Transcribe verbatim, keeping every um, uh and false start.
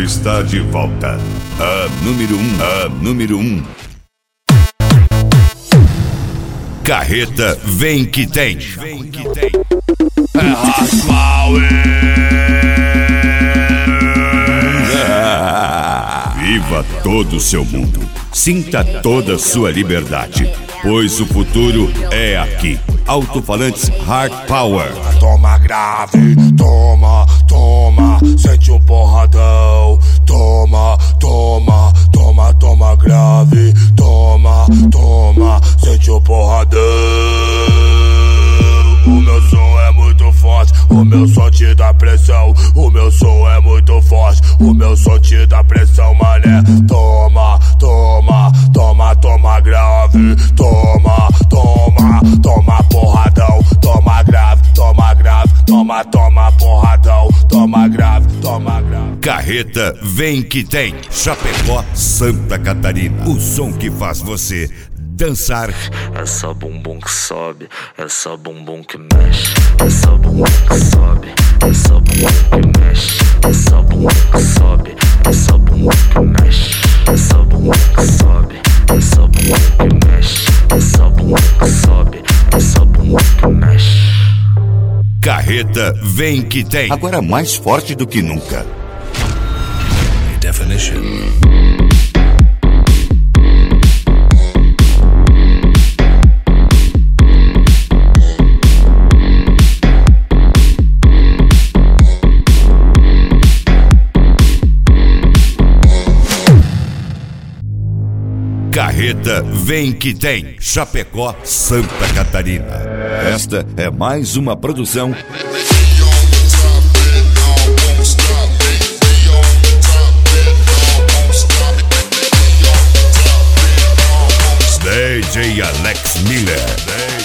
está de volta. A número um, a número um. Carreta vem que tem. Vem que tem. É Viva todo o seu mundo. Sinta toda a sua liberdade, pois o futuro é aqui. Alto-falantes Hard Power. Toma grave, toma, toma, sente um porradão. Toma, toma, toma, toma grave. Toma, toma, sente um porradão. O meu som é muito forte, o meu som te dá pressão. O meu som é muito forte, o meu som te dá pressão, mané. Toma, toma, toma, toma grave. Toma, toma, toma porradão. Toma grave, toma grave, toma, toma porradão. Toma grave, toma grave. Carreta vem que tem. Chapecó, Santa Catarina. O som que faz você dançar. É só bumbum que sobe, é só bumbum que mexe. É só bumbum que sobe, é só bumbum que mexe. É só bumbum que sobe, é só bumbum que mexe. É só bumbum que sobe, é só bumbum que mexe. É só bumbum que sobe, é só bumbum que mexe. Carreta vem que tem. Agora mais forte do que nunca. Definition. Carreta vem que tem. Chapecó, Santa Catarina. Esta é mais uma produção D J Alex Miller.